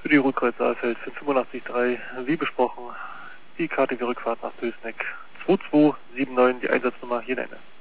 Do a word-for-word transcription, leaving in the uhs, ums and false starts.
für die Rückkreuz Saalfeld für fünfundachtzig drei, wie besprochen, die K T W Rückfahrt nach Pößneck. zwei zwei sieben neun, die Einsatznummer hier nenne.